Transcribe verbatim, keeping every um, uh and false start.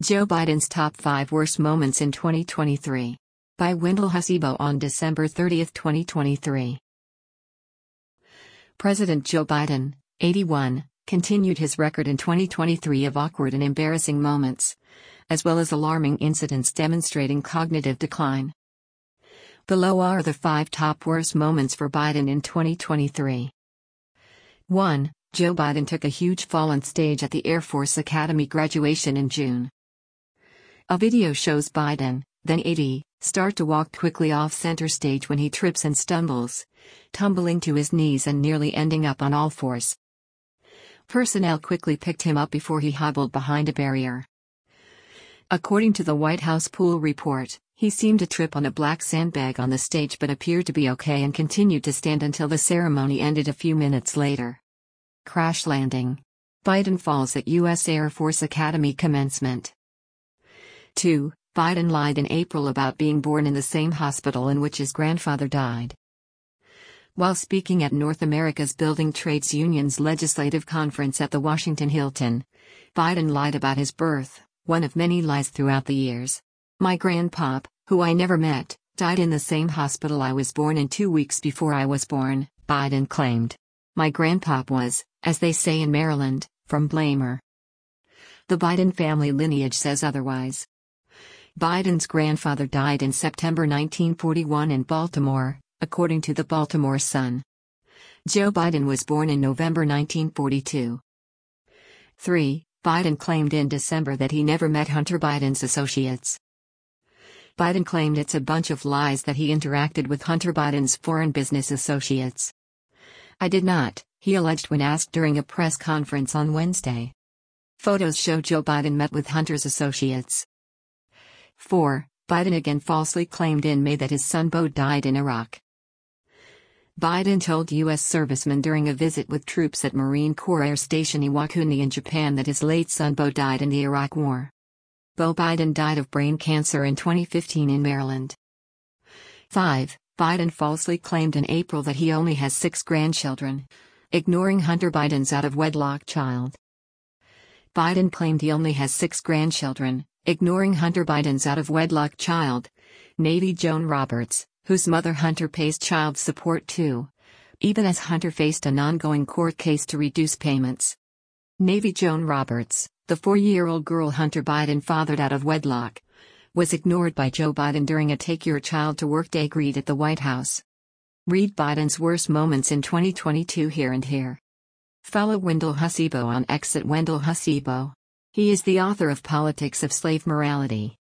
Joe Biden's Top five Worst Moments in twenty twenty-three. By Wendell Hussebo on December thirtieth, twenty twenty-three. President Joe Biden, eighty-one, continued his record in twenty twenty-three of awkward and embarrassing moments, as well as alarming incidents demonstrating cognitive decline. Below are the five top worst moments for Biden in twenty twenty-three. one. Joe Biden took a huge fall on stage at the Air Force Academy graduation in June. A video shows Biden, then eighty, start to walk quickly off center stage when he trips and stumbles, tumbling to his knees and nearly ending up on all fours. Personnel quickly picked him up before he hobbled behind a barrier. According to the White House Pool report, he seemed to trip on a black sandbag on the stage but appeared to be okay and continued to stand until the ceremony ended a few minutes later. Crash landing. Biden falls at U S Air Force Academy commencement. two. Biden lied in April about being born in the same hospital in which his grandfather died. While speaking at North America's Building Trades Union's legislative conference at the Washington Hilton, Biden lied about his birth, one of many lies throughout the years. My grandpop, who I never met, died in the same hospital I was born in two weeks before I was born, Biden claimed. My grandpop was, as they say in Maryland, from Blamer. The Biden family lineage says otherwise. Biden's grandfather died in September nineteen forty-one in Baltimore, according to the Baltimore Sun. Joe Biden was born in November nineteen forty-two. three. Biden claimed in December that he never met Hunter Biden's associates. Biden claimed it's a bunch of lies that he interacted with Hunter Biden's foreign business associates. I did not, he alleged when asked during a press conference on Wednesday. Photos show Joe Biden met with Hunter's associates. four. Biden again falsely claimed in May that his son Beau died in Iraq. Biden told U S servicemen during a visit with troops at Marine Corps Air Station Iwakuni in Japan that his late son Beau died in the Iraq War. Beau Biden died of brain cancer in twenty fifteen in Maryland. five. Biden falsely claimed in April that he only has six grandchildren, ignoring Hunter Biden's out-of-wedlock child. Biden claimed he only has six grandchildren, ignoring Hunter Biden's out-of-wedlock child, Navy Joan Roberts, whose mother Hunter pays child support to, even as Hunter faced an ongoing court case to reduce payments. Navy Joan Roberts, the four-year-old girl Hunter Biden fathered out of wedlock, was ignored by Joe Biden during a Take Your Child to Work Day greet at the White House. Read Biden's worst moments in twenty twenty-two here and here. Follow Wendell Hussebo on X at Wendell Hussebo. He is the author of Politics of Slave Morality.